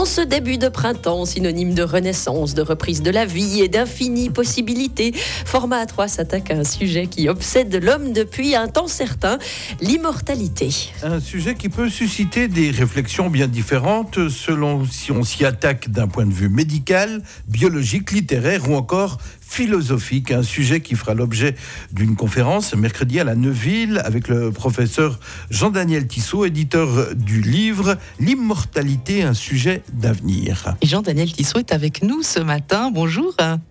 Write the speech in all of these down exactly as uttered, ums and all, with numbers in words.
En ce début de printemps, synonyme de renaissance, de reprise de la vie et d'infinies possibilités, Format A trois s'attaque à un sujet qui obsède l'homme depuis un temps certain, l'immortalité. Un sujet qui peut susciter des réflexions bien différentes selon si on s'y attaque d'un point de vue médical, biologique, littéraire ou encore philosophique. Un sujet qui fera l'objet d'une conférence mercredi à la Neuville avec le professeur Jean-Daniel Tissot, éditeur du livre « L'immortalité, un sujet d'avenir ». Jean-Daniel Tissot est avec nous ce matin. Bonjour.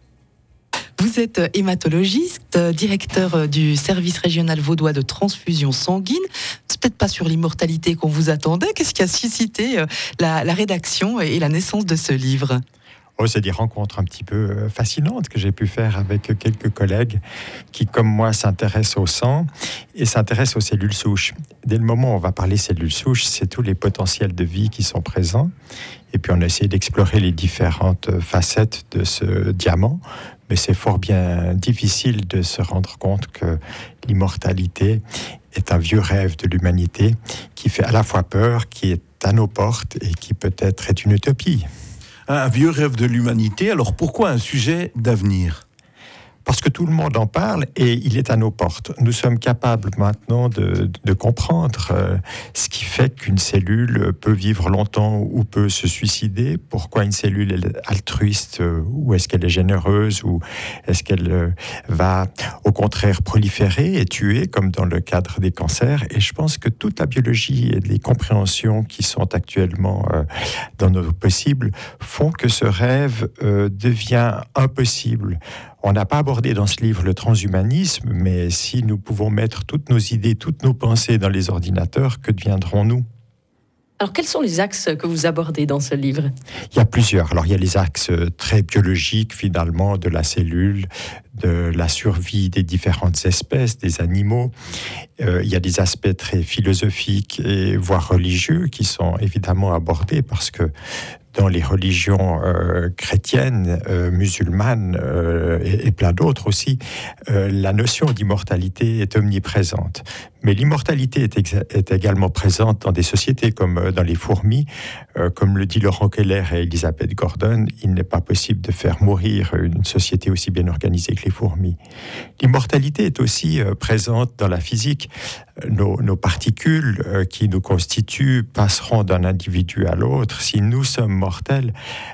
Vous êtes hématologiste, directeur du service régional vaudois de transfusion sanguine. C'est peut-être pas sur l'immortalité qu'on vous attendait. Qu'est-ce qui a suscité la, la rédaction et la naissance de ce livre ? Oh, c'est des rencontres un petit peu fascinantes que j'ai pu faire avec quelques collègues qui, comme moi, s'intéressent au sang et s'intéressent aux cellules souches. Dès le moment où on va parler cellules souches, c'est tous les potentiels de vie qui sont présents. Et puis on a essayé d'explorer les différentes facettes de ce diamant. Mais c'est fort bien difficile de se rendre compte que l'immortalité est un vieux rêve de l'humanité qui fait à la fois peur, qui est à nos portes et qui peut-être est une utopie. Un vieux rêve de l'humanité, alors pourquoi un sujet d'avenir ? Parce que tout le monde en parle et il est à nos portes. Nous sommes capables maintenant de, de comprendre euh, ce qui fait qu'une cellule peut vivre longtemps ou peut se suicider. Pourquoi une cellule est altruiste euh, ou est-ce qu'elle est généreuse ou est-ce qu'elle euh, va au contraire proliférer et tuer comme dans le cadre des cancers. Et je pense que toute la biologie et les compréhensions qui sont actuellement euh, dans nos possibles font que ce rêve euh, devient impossible. On n'a pas abordé dans ce livre le transhumanisme, mais si nous pouvons mettre toutes nos idées, toutes nos pensées dans les ordinateurs, que deviendrons-nous ? Alors, quels sont les axes que vous abordez dans ce livre ? Il y a plusieurs. Alors, il y a les axes très biologiques, finalement, de la cellule, de la survie des différentes espèces, des animaux. Euh, il y a des aspects très philosophiques et voire religieux qui sont évidemment abordés parce que dans les religions euh, chrétiennes, euh, musulmanes euh, et, et plein d'autres aussi, euh, la notion d'immortalité est omniprésente. Mais l'immortalité est, ex- est également présente dans des sociétés comme euh, dans les fourmis. Euh, comme le dit Laurent Keller et Elisabeth Gordon, il n'est pas possible de faire mourir une société aussi bien organisée que les fourmis. L'immortalité est aussi euh, présente dans la physique. Nos, nos particules euh, qui nous constituent passeront d'un individu à l'autre. Si nous sommes mortels,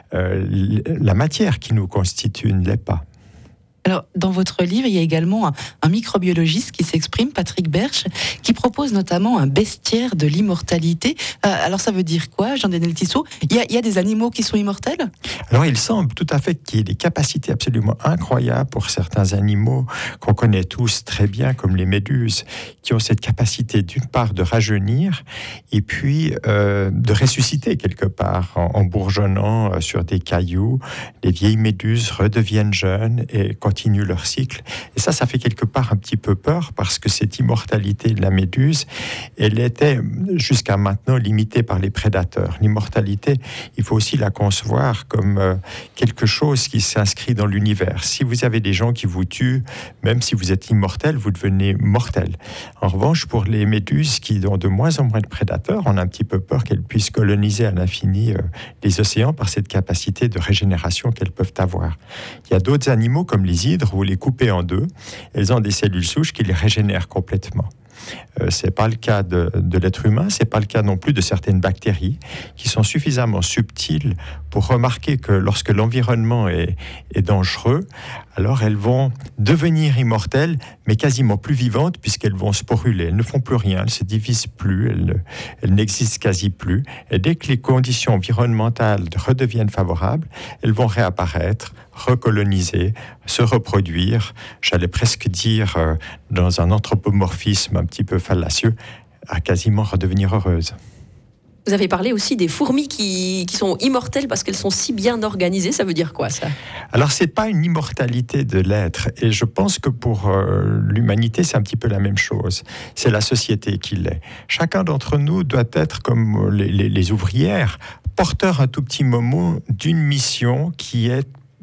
euh, la matière qui nous constitue ne l'est pas. Alors, dans votre livre, il y a également un, un microbiologiste qui s'exprime, Patrick Berche, qui propose notamment un bestiaire de l'immortalité. Euh, alors, ça veut dire quoi, Jean-Daniel Tissot ? Il y a, il y a des animaux qui sont immortels ? Alors, il semble tout à fait qu'il y ait des capacités absolument incroyables pour certains animaux qu'on connaît tous très bien, comme les méduses, qui ont cette capacité, d'une part, de rajeunir et puis euh, de ressusciter quelque part en, en bourgeonnant sur des cailloux. Les vieilles méduses redeviennent jeunes et continuent leur cycle. Et ça, ça fait quelque part un petit peu peur parce que cette immortalité de la méduse, elle était jusqu'à maintenant limitée par les prédateurs. L'immortalité, il faut aussi la concevoir comme euh, quelque chose qui s'inscrit dans l'univers. Si vous avez des gens qui vous tuent, même si vous êtes immortel, vous devenez mortel. En revanche, pour les méduses qui ont de moins en moins de prédateurs, on a un petit peu peur qu'elles puissent coloniser à l'infini euh, les océans par cette capacité de régénération qu'elles peuvent avoir. Il y a d'autres animaux comme les hydres, vous les coupez en deux, elles ont des cellules souches qui les régénèrent complètement. Euh, c'est pas le cas de, de l'être humain, c'est pas le cas non plus de certaines bactéries qui sont suffisamment subtiles pour remarquer que lorsque l'environnement est, est dangereux, alors elles vont devenir immortelles, mais quasiment plus vivantes puisqu'elles vont se brûler. Elles ne font plus rien, elles se divisent plus, elles, elles n'existent quasi plus. Et dès que les conditions environnementales redeviennent favorables, elles vont réapparaître, recoloniser, se reproduire, j'allais presque dire euh, dans un anthropomorphisme un petit peu fallacieux, à quasiment redevenir heureuses. Vous avez parlé aussi des fourmis qui, qui sont immortelles parce qu'elles sont si bien organisées. Ça veut dire quoi, ça ? Alors, c'est pas une immortalité de l'être. Et je pense que pour euh, l'humanité, c'est un petit peu la même chose. C'est la société qui l'est. Chacun d'entre nous doit être, comme les, les, les ouvrières, porteur un tout petit moment d'une mission qui est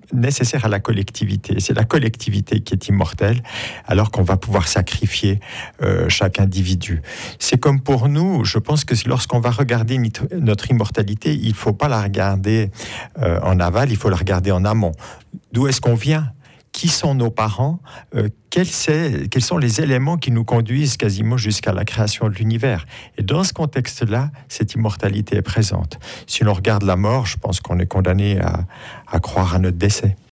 nécessaires à la collectivité. C'est la collectivité qui est immortelle, alors qu'on va pouvoir sacrifier euh, chaque individu. C'est comme pour nous, je pense que lorsqu'on va regarder notre immortalité, il ne faut pas la regarder euh, en aval, il faut la regarder en amont. D'où est-ce qu'on vient ? Qui sont nos parents ? euh, quels, quels sont les éléments qui nous conduisent quasiment jusqu'à la création de l'univers ? Et dans ce contexte-là, cette immortalité est présente. Si l'on regarde la mort, je pense qu'on est condamné à, à croire à notre décès.